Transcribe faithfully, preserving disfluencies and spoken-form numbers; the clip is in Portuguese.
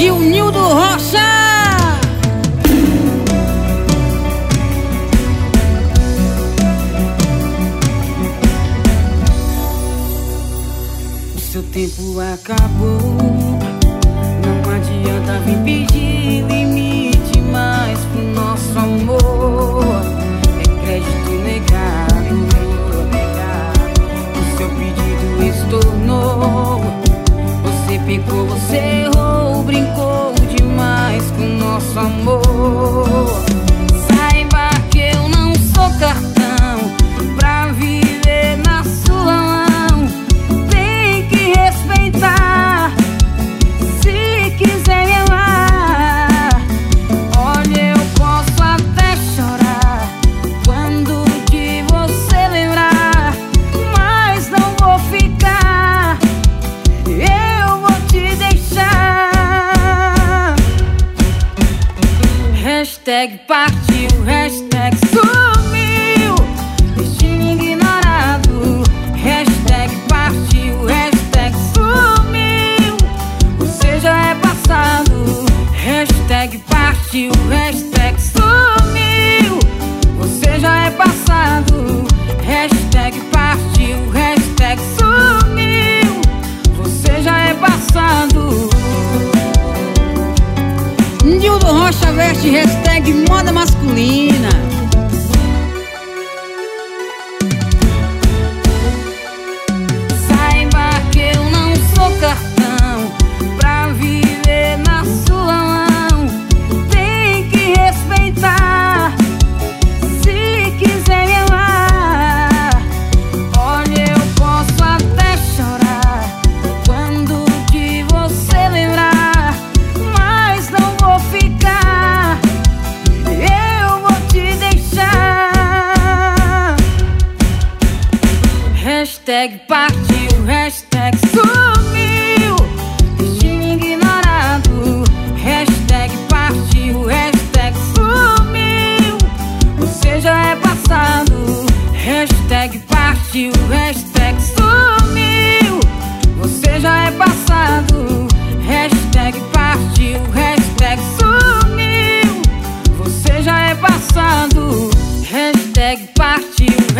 Gilnildo Rocha. O seu tempo acabou, não adianta vir pedir limite mais pro nosso amor. É crédito negado, o seu pedido estornou. Você pecou, você errou, brincou demais com nosso amor. Saiba que eu não sou cartão pra viver na sua mão. Tem que respeitar, se quiser me amar. Olha, eu posso até chorar quando de você lembrar, mas não vou ficar, eu vou te deixar. Hashtag partiu, hashtag sumiu, destino ignorado. Hashtag partiu, hashtag sumiu, você já é passado. Hashtag partiu, hashtag sumiu, você já é passado. Hashtag partiu, hashtag sumiu, você já é passado. Nildo Rocha veste hashtag moda masculina. Saiba que eu não sou cartão pra viver na sua mão. Tem que respeitar, se quiser me amar. Olha, eu posso até chorar quando de você lembrar, mas não vou ficar, eu vou te deixar. Hashtag partiu, hashtag sumiu, destino ignorado. Hashtag partiu, hashtag sumiu, você já é passado. Hashtag partiu, hashtag sumiu, você já é passado. Hashtag partiu, hashtag sumiu, você já é passado. Hashtag partiu.